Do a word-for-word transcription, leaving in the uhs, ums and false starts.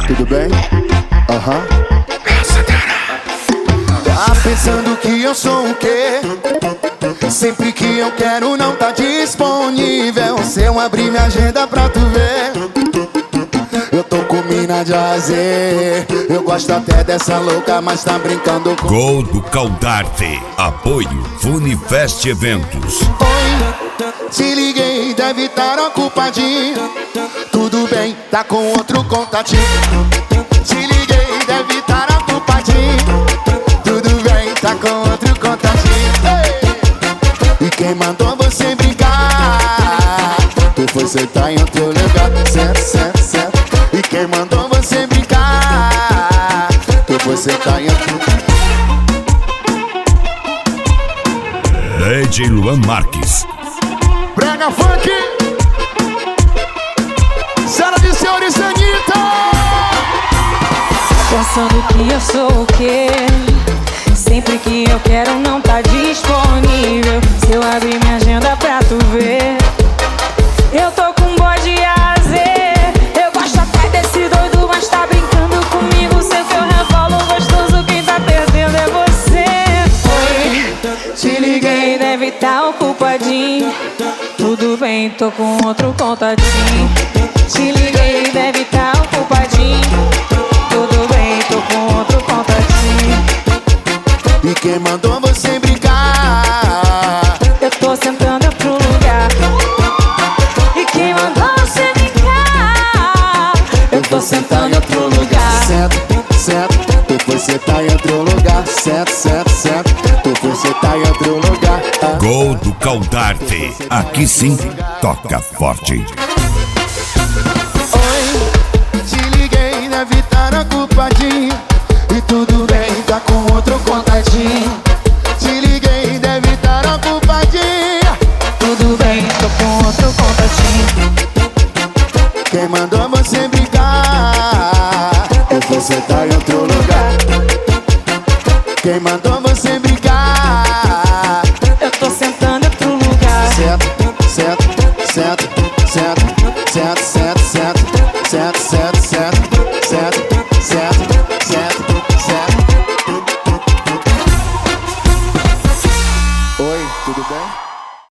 tudo bem? Aham. Tá pensando que eu sou o quê? Sempre que eu quero não tá disponível. Se eu abrir minha agenda pra tu ver, eu tô com mina de azer. Eu gosto até dessa louca, mas tá brincando com... Gol do Caldarte. Apoio Funifest Eventos. Oi, te liguei, deve estar ocupadinho. Tudo bem, tá com outro contatinho. Te liguei, deve estar ocupadinho. Tudo bem, tá com outro contatinho. Ei! E quem mandou você brincar? Tu foi sentar em outro lugar. Certo, certo, certo. E quem mandou você brincar? Tu foi sentar em outro lugar. D J Luan Marques. Brega funk. Sala de senhores Anitta. Pensando que eu sou o quê? Sempre que eu quero não tá disponível. Se eu abrir minha agenda pra tu ver, eu tô com bode azer. Eu gosto até desse doido, mas tá brincando comigo. Sei que eu revolo gostoso, quem tá perdendo é você. Oi, te liguei, deve tá ocupadinho. Tudo bem, tô com outro contatinho. Te liguei, deve tá ocupadinho. Tudo bem, tô com outro contatinho. E quem mandou você brincar? Eu tô sentando pro lugar. E quem mandou você brincar? Eu tô sentando em outro lugar. Certo, certo, tu foi sentar em outro lugar. Certo, certo, certo, tu foi sentar em outro lugar. Ah. Gol do Caldarte. Aqui sim, toca forte. Oi, te liguei, deve estar ocupadinho. E tudo bem, tá com outro contatinho. Te liguei, deve estar ocupadinho. Tudo bem, tô com outro contatinho. Quem mandou você brincar? Eu vou sentar em outro lugar. Quem mandou você brincar? Eu tô sentando em outro lugar. Certo, certo, certo, certo, certo, certo, certo.